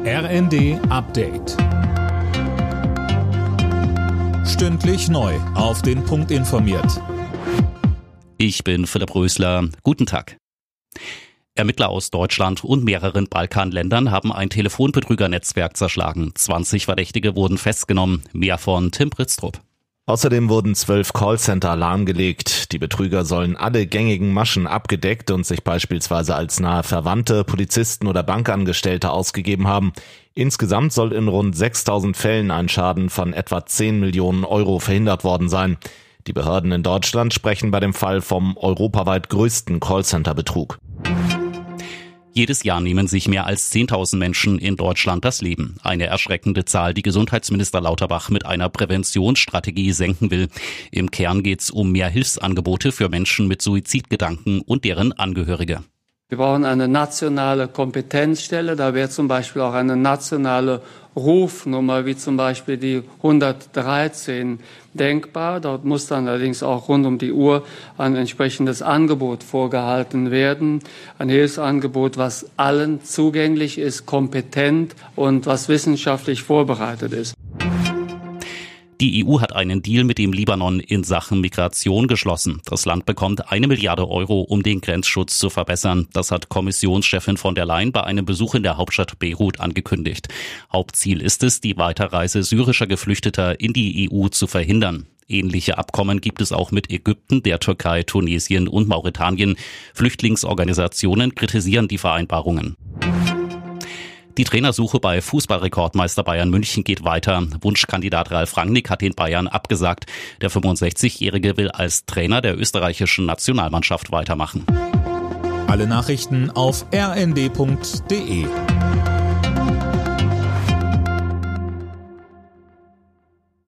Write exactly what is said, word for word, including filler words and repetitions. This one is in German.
R N D Update. Stündlich neu auf den Punkt informiert. Ich bin Philipp Rösler. Guten Tag. Ermittler aus Deutschland und mehreren Balkanländern haben ein Telefonbetrügernetzwerk zerschlagen. zwanzig Verdächtige wurden festgenommen. Mehr von Tim Britztrup. Außerdem wurden zwölf Callcenter lahmgelegt. Die Betrüger sollen alle gängigen Maschen abgedeckt und sich beispielsweise als nahe Verwandte, Polizisten oder Bankangestellte ausgegeben haben. Insgesamt soll in rund sechstausend Fällen ein Schaden von etwa zehn Millionen Euro verhindert worden sein. Die Behörden in Deutschland sprechen bei dem Fall vom europaweit größten Callcenter-Betrug. Jedes Jahr nehmen sich mehr als zehntausend Menschen in Deutschland das Leben. Eine erschreckende Zahl, die Gesundheitsminister Lauterbach mit einer Präventionsstrategie senken will. Im Kern geht es um mehr Hilfsangebote für Menschen mit Suizidgedanken und deren Angehörige. Wir brauchen eine nationale Kompetenzstelle, da wäre zum Beispiel auch eine nationale Rufnummer, wie zum Beispiel die hundertdreizehn denkbar. Dort muss dann allerdings auch rund um die Uhr ein entsprechendes Angebot vorgehalten werden. Ein Hilfsangebot, was allen zugänglich ist, kompetent und was wissenschaftlich vorbereitet ist. Die E U hat einen Deal mit dem Libanon in Sachen Migration geschlossen. Das Land bekommt eine Milliarde Euro, um den Grenzschutz zu verbessern. Das hat Kommissionschefin von der Leyen bei einem Besuch in der Hauptstadt Beirut angekündigt. Hauptziel ist es, die Weiterreise syrischer Geflüchteter in die E U zu verhindern. Ähnliche Abkommen gibt es auch mit Ägypten, der Türkei, Tunesien und Mauretanien. Flüchtlingsorganisationen kritisieren die Vereinbarungen. Die Trainersuche bei Fußballrekordmeister Bayern München geht weiter. Wunschkandidat Ralf Rangnick hat den Bayern abgesagt. Der fünfundsechzigjährige will als Trainer der österreichischen Nationalmannschaft weitermachen. Alle Nachrichten auf r n d punkt d e.